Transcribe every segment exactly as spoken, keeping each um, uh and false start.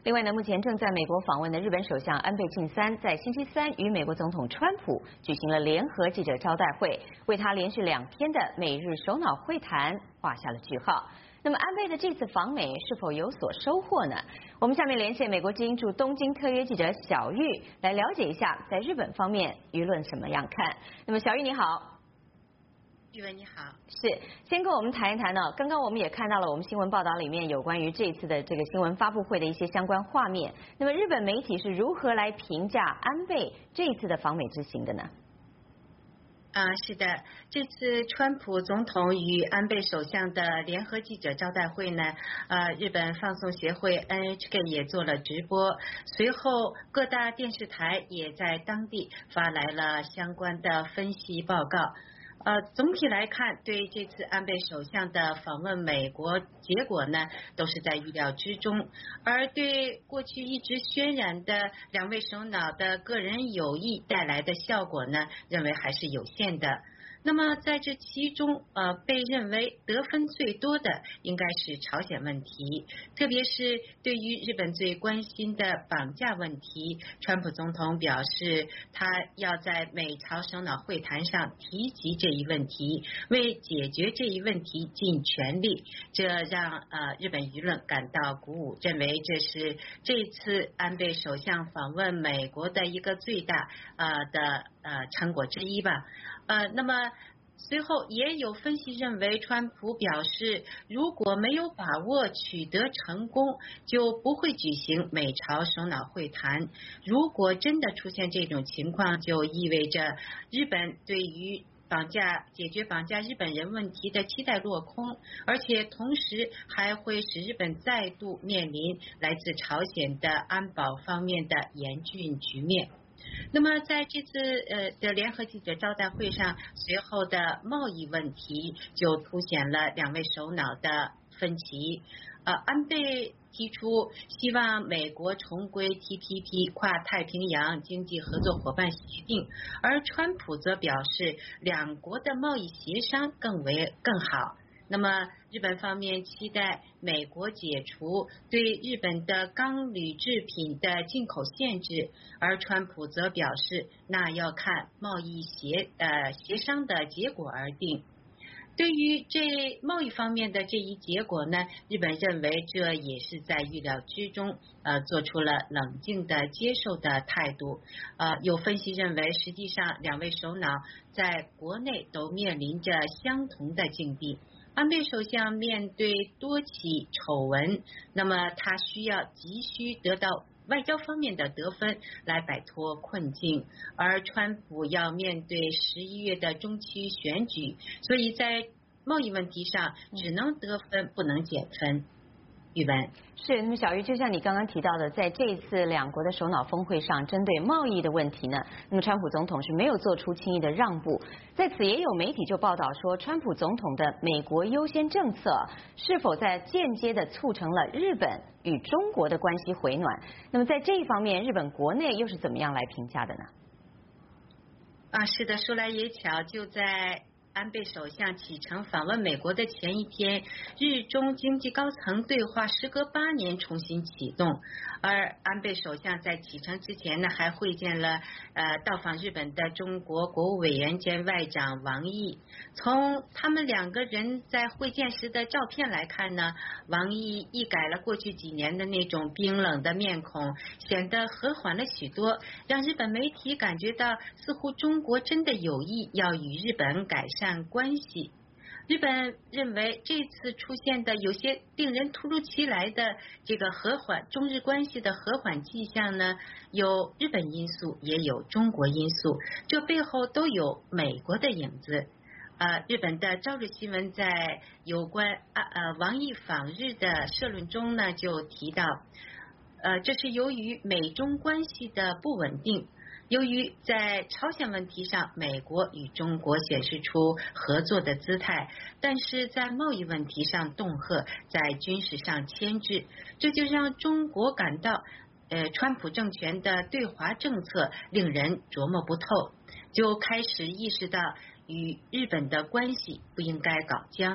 另外呢，目前正在美国访问的日本首相安倍晋三，在星期三与美国总统川普举行了联合记者招待会，为他连续两天的美日首脑会谈画下了句号。那么安倍的这次访美是否有所收获呢？我们下面连线美国之音驻东京特约记者小玉来了解一下，在日本方面舆论怎么样看。那么小玉你好。 玉文你好， 是，先跟我们谈一谈呢。刚刚我们也看到了我们新闻报道里面有关于这次的这个新闻发布会的一些相关画面。那么日本媒体是如何来评价安倍这一次的访美之行的呢？ 啊，是的，这次川普总统与安倍首相的联合记者招待会呢，呃，日本放送协会 N H K 也做了直播，随后各大电视台也在当地发来了相关的分析报告。呃，总体来看，对这次安倍首相的访问美国结果呢，都是在预料之中。而对过去一直渲染的两位首脑的个人友谊带来的效果呢，认为还是有限的。那么在这其中，呃，被认为得分最多的应该是朝鲜问题，特别是对于日本最关心的绑架问题，川普总统表示他要在美朝首脑会谈上提及这一问题，为解决这一问题尽全力，这让呃日本舆论感到鼓舞，认为这是这次安倍首相访问美国的一个最大呃的呃成果之一吧。呃，那么随后也有分析认为，川普表示，如果没有把握取得成功，就不会举行美朝首脑会谈。如果真的出现这种情况，就意味着日本对于绑架解决绑架日本人问题的期待落空，而且同时还会使日本再度面临来自朝鲜的安保方面的严峻局面。那么在这次呃的联合记者招待会上，随后的贸易问题就凸显了两位首脑的分歧。呃，安倍提出希望美国重归 T P P 跨太平洋经济合作伙伴协定，而川普则表示两国的贸易协商更为更好。那么日本方面期待美国解除对日本的钢铝制品的进口限制，而川普则表示那要看贸易协呃协商的结果而定。对于这贸易方面的这一结果呢，日本认为这也是在预料之中，呃，做出了冷静的接受的态度。呃，有分析认为，实际上两位首脑在国内都面临着相同的境地。安倍首相面对多起丑闻，那么他需要急需得到外交方面的得分来摆脱困境，而川普要面对十一月的中期选举，所以在贸易问题上只能得分不能减分。玉文是，那么小玉，就像你刚刚提到的，在这一次两国的首脑峰会上，针对贸易的问题呢，那么川普总统是没有做出轻易的让步。在此也有媒体就报道说，川普总统的美国优先政策是否在间接的促成了日本与中国的关系回暖？那么在这一方面，日本国内又是怎么样来评价的呢？ 啊，是的，说来也巧，就在安倍首相启程访问美国的前一天，日中经济高层对话时隔八年重新启动。而安倍首相在启程之前呢，还会见了呃到访日本的中国国务委员兼外长王毅。从他们两个人在会见时的照片来看呢，王毅一改了过去几年的那种冰冷的面孔，显得和缓了许多，让日本媒体感觉到似乎中国真的有意要与日本改善关系。日本认为这次出现的有些令人突如其来的这个和缓中日关系的和缓迹象呢，有日本因素，也有中国因素，这背后都有美国的影子。呃，日本的朝日新闻在有关啊呃王毅访日的社论中呢，就提到，呃，这是由于美中关系的不稳定。由于在朝鲜问题上，美国与中国显示出合作的姿态，但是在贸易问题上恫吓，在军事上牵制，这就让中国感到，呃，川普政权的对华政策令人琢磨不透，就开始意识到与日本的关系不应该搞僵。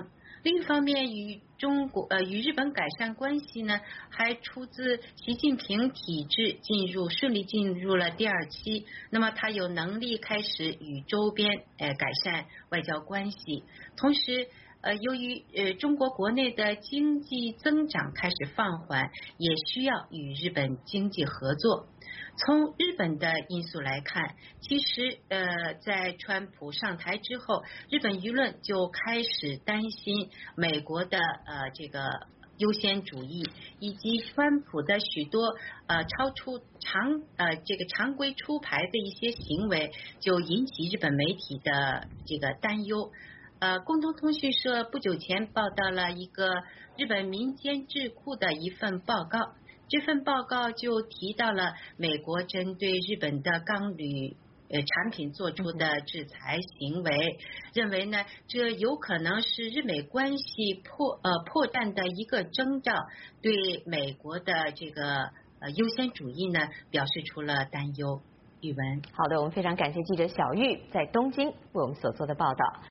另一方面，与中国呃与日本改善关系呢，还出自习近平体制进入顺利进入了第二期，那么他有能力开始与周边呃改善外交关系，同时。呃，由于呃中国国内的经济增长开始放缓，也需要与日本经济合作。从日本的因素来看，其实呃在川普上台之后，日本舆论就开始担心美国的呃这个优先主义，以及川普的许多呃超出常呃这个常规出牌的一些行为，就引起日本媒体的这个担忧。呃，共同通讯社不久前报道了一个日本民间智库的一份报告，这份报告就提到了美国针对日本的钢铝呃产品做出的制裁行为，认为呢这有可能是日美关系破呃破绽的一个征兆，对美国的这个呃优先主义呢表示出了担忧。语文， 好的，我们非常感谢记者小玉在东京为我们所做的报道。